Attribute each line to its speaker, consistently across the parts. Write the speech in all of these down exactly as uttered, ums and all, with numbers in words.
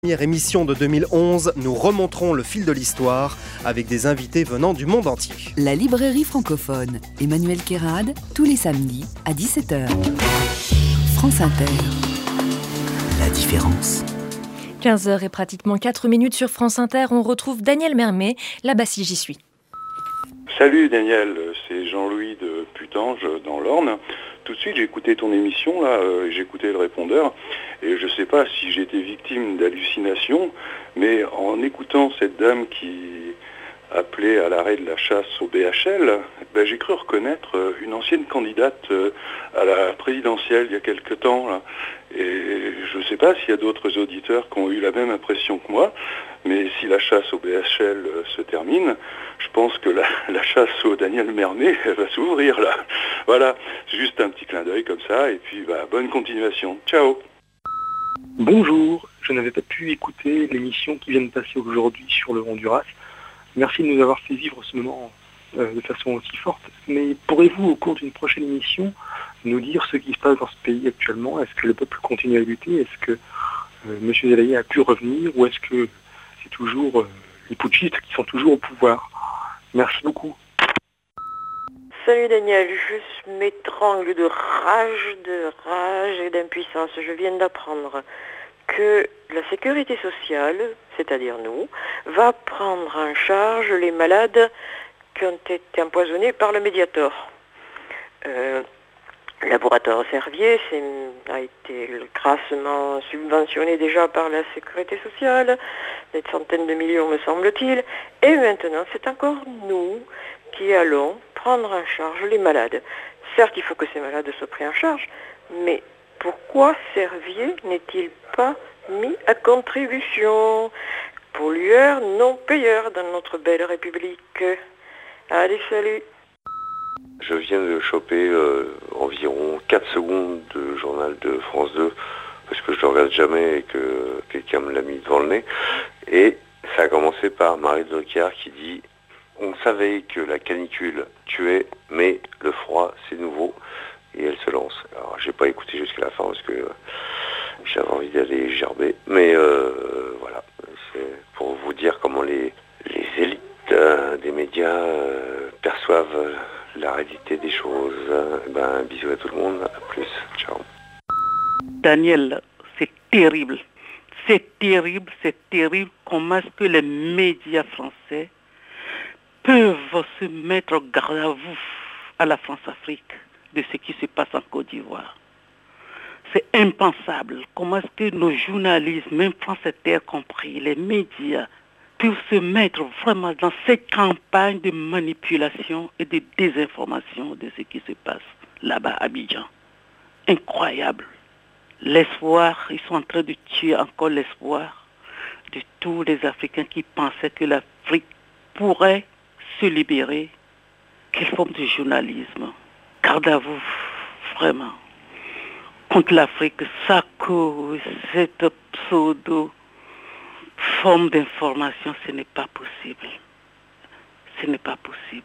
Speaker 1: Première émission de deux mille onze, nous remonterons le fil de l'histoire avec des invités venant du monde entier.
Speaker 2: La librairie francophone, Emmanuel Kérad, tous les samedis à dix-sept heures. France Inter.
Speaker 3: La différence.
Speaker 4: quinze heures et pratiquement quatre minutes sur France Inter, on retrouve Daniel Mermet, là-bas si j'y suis.
Speaker 5: Salut Daniel, c'est Jean-Louis de Putange dans l'Orne. Tout de suite j'ai écouté ton émission, là, euh, j'ai écouté le répondeur, et je ne sais pas si j'ai été victime d'hallucinations, mais en écoutant cette dame qui appelait à l'arrêt de la chasse au B H L, ben, j'ai cru reconnaître une ancienne candidate à la présidentielle il y a quelque temps, là. Et je ne sais pas s'il y a d'autres auditeurs qui ont eu la même impression que moi, mais si la chasse au B H L se termine, je pense que la, la chasse au Daniel Mermet elle va s'ouvrir là. Voilà, c'est juste un petit clin d'œil comme ça, et puis bah, bonne continuation. Ciao.
Speaker 6: Bonjour, je n'avais pas pu écouter l'émission qui vient de passer aujourd'hui sur le Honduras. Merci de nous avoir fait vivre ce moment euh, de façon aussi forte. Mais pourrez-vous, au cours d'une prochaine émission, nous dire ce qui se passe dans ce pays actuellement? Est-ce que le peuple continue à lutter? Est-ce que euh, M. Zelaya a pu revenir? Ou est-ce que c'est toujours euh, les putschistes qui sont toujours au pouvoir? Merci beaucoup.
Speaker 7: Salut Daniel, je m'étrangle de rage, de rage et d'impuissance. Je viens d'apprendre que la sécurité sociale, c'est-à-dire nous, va prendre en charge les malades qui ont été empoisonnés par le Mediator. Euh, le laboratoire Servier c'est, a été grassement subventionné déjà par la sécurité sociale, des centaines de millions me semble-t-il, et maintenant c'est encore nous qui allons prendre en charge les malades. Certes, il faut que ces malades soient pris en charge, mais pourquoi Servier n'est-il pas mis à contribution? Pollueur, non payeur dans notre belle République. Allez, salut.
Speaker 8: Je viens de choper euh, environ quatre secondes de journal de France deux, parce que je ne le regarde jamais et que quelqu'un me l'a mis devant le nez. Et ça a commencé par Marie Drucker qui dit « On savait que la canicule tuait, mais le froid, c'est nouveau. » Et elle se lance. Alors, j'ai pas écouté jusqu'à la fin parce que euh, j'avais envie d'aller gerber. Mais euh, voilà, c'est pour vous dire comment les, les élites euh, des médias euh, perçoivent euh, la réalité des choses. Euh, ben, bisous à tout le monde. À plus. Ciao.
Speaker 9: Daniel, c'est terrible. C'est terrible, c'est terrible. Comment est-ce que les médias français peuvent se mettre au garde à vous à la France-Afrique de ce qui se passe en Côte d'Ivoire? C'est impensable. Comment est-ce que nos journalistes, même France Inter compris, les médias, peuvent se mettre vraiment dans cette campagne de manipulation et de désinformation de ce qui se passe là-bas à Abidjan? Incroyable. L'espoir, ils sont en train de tuer encore l'espoir de tous les Africains qui pensaient que l'Afrique pourrait se libérer. Quelle forme de journalisme? Garde à vous, vraiment. Contre l'Afrique, ça cause cette pseudo-forme d'information, ce n'est pas possible. Ce n'est pas possible.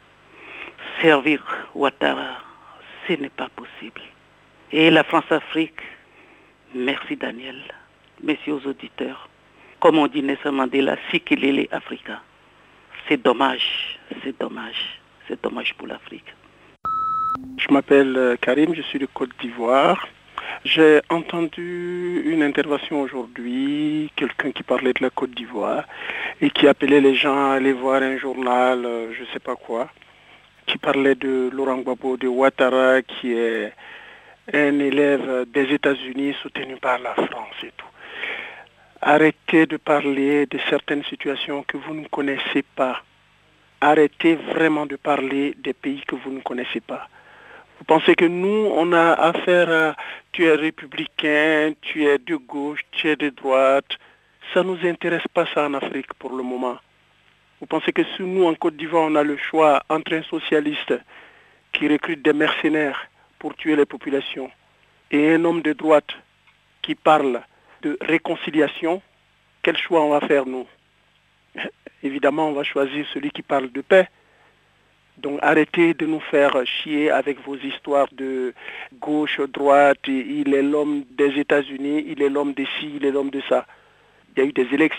Speaker 9: Servir Ouattara, ce n'est pas possible. Et la France-Afrique, merci Daniel, merci aux auditeurs. Comme on dit Nelson Mandela, Sikilele Africa. C'est dommage, c'est dommage, c'est dommage pour l'Afrique.
Speaker 6: Je m'appelle Karim, je suis de Côte d'Ivoire. J'ai entendu une intervention aujourd'hui, quelqu'un qui parlait de la Côte d'Ivoire et qui appelait les gens à aller voir un journal, je ne sais pas quoi, qui parlait de Laurent Gbagbo, de Ouattara, qui est un élève des États-Unis soutenu par la France et tout. Arrêtez de parler de certaines situations que vous ne connaissez pas. Arrêtez vraiment de parler des pays que vous ne connaissez pas. Vous pensez que nous, on a affaire à tu es républicain, tu es de gauche, tu es de droite. Ça ne nous intéresse pas ça en Afrique pour le moment. Vous pensez que si nous, en Côte d'Ivoire, on a le choix entre un socialiste qui recrute des mercenaires pour tuer les populations et un homme de droite qui parle de réconciliation, quel choix on va faire nous? Évidemment, on va choisir celui qui parle de paix. Donc arrêtez de nous faire chier avec vos histoires de gauche, droite, il est l'homme des États-Unis, il est l'homme de ci, il est l'homme de ça. il y a eu des élections